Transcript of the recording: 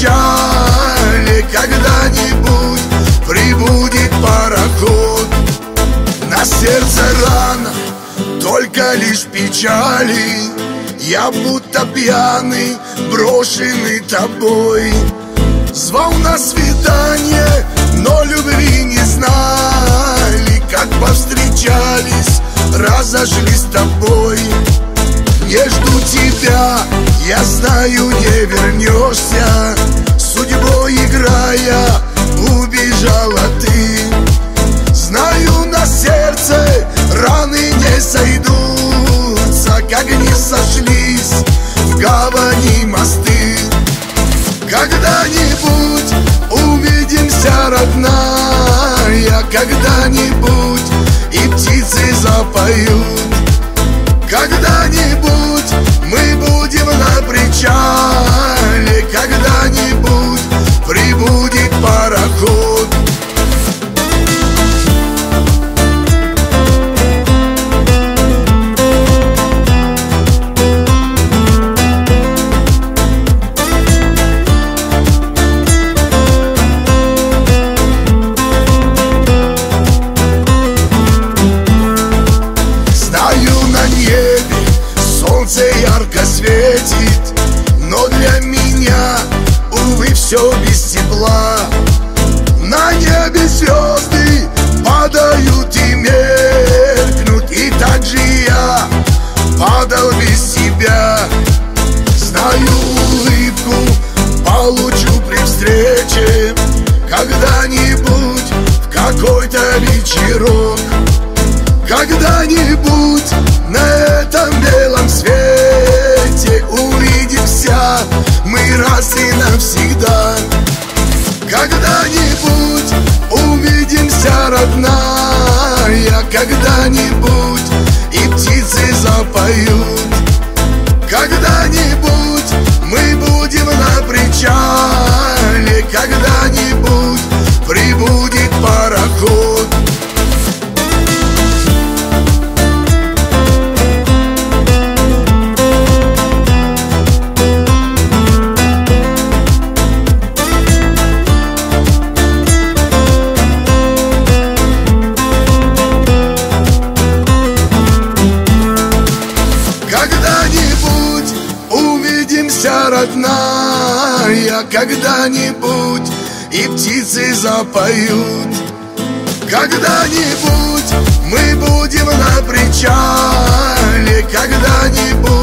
причале когда-нибудь прибудет пароход. На сердце рана, только лишь печали. Я будто пьяный, брошенный тобой. Звал на свидание, но любви не знали. Как повстречались, разошлись с тобой. Не жду тебя, я знаю, не вернешься. Судьбой играя, убежала ты. Знаю, на сердце раны не сойдутся, как не сошлись в гавани мосты. Когда-нибудь увидимся, родная, когда-нибудь и птицы запоют. Когда-нибудь мы будем на причале, когда-нибудь прибудет пароход. Солнце ярко светит, но для меня, увы, все без тепла. На небе звезды падают и меркнут, и так же я падал без тебя. Знаю, улыбку получу при встрече когда-нибудь в какой-то вечерок. Когда-нибудь на этом белом свете увидимся мы раз и навсегда. Когда-нибудь увидимся, родная, когда-нибудь и птицы запоют. Когда-нибудь мы будем на причале, когда-нибудь прибудет пароход. Когда-нибудь увидимся, родная, когда-нибудь и птицы запоют. Когда-нибудь мы будем на причале, когда-нибудь